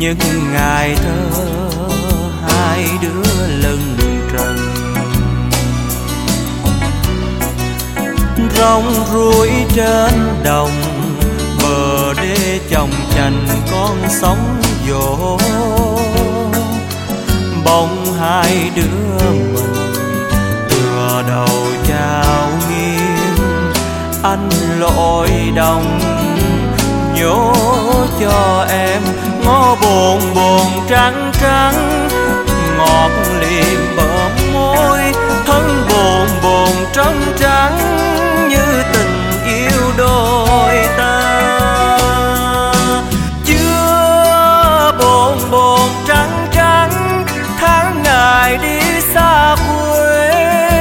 những ngày thơ hai đứa lưng trần. Rong ruổi trên đồng, bờ đê chồng chành con sóng vỗ. Bỗng hai đứa mình tựa đầu chào nghiêng, anh lội đồng nhổ cho em ngó buồn buồn trắng trắng. Ngọt liềm bờ môi thân buồn buồn trắng trắng, như tình yêu đôi ta. Chưa buồn buồn trắng trắng, tháng ngày đi xa quê.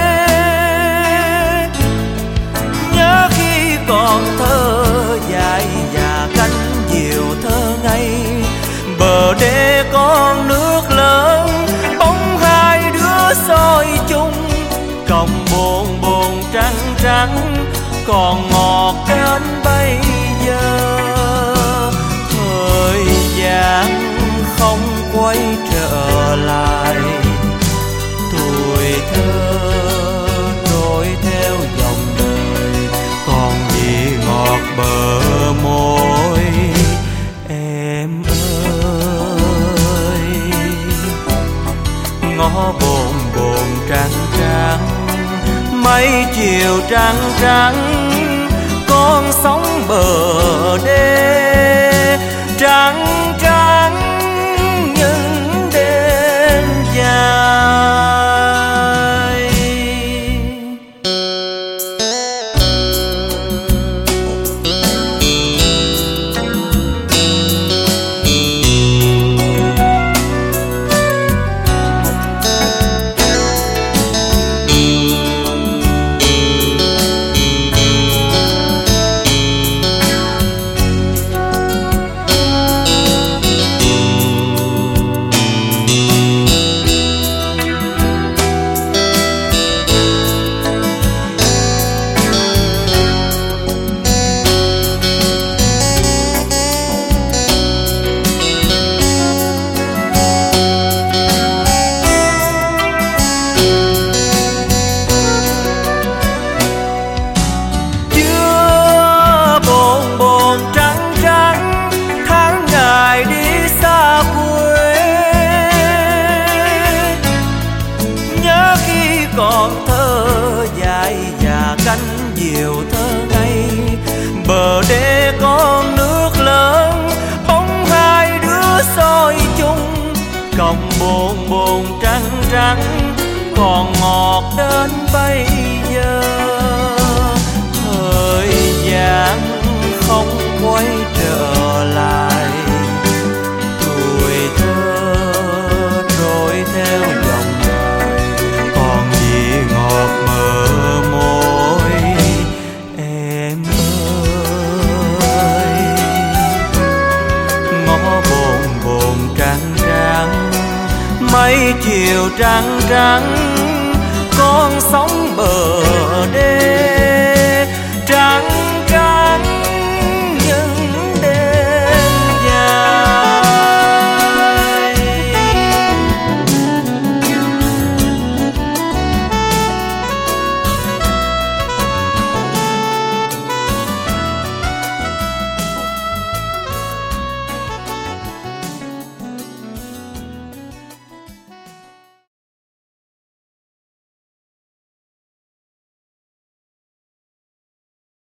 Nhớ khi còn thơ dại và cánh diều thơ ngây, bờ đê con nước lớn bóng hai đứa soi chung. Còng buồn buồn trắng trắng còn ngọt đến bây giờ. Thời gian không quay trở lại, tuổi thơ trôi theo dòng đời, còn gì ngọt bờ môi em ơi. Ngó buồn buồn trắng trắng, mấy chiều trắng trắng, con sóng bờ đê trắng trắng những đêm dài. Còn thơ dại và cánh diều thơ ngây, bờ đê con nước lớn bóng hai đứa soi chung. Còng buồn buồn trắng trắng còn ngọt đến bây giờ. Thời gian không quay trở lại, tuổi thơ trôi theo dòng đời, còn gì ngọt mơ môi em ơi. Ngó buồn buồn trắng trắng, mấy chiều trắng trắng, con sóng bờ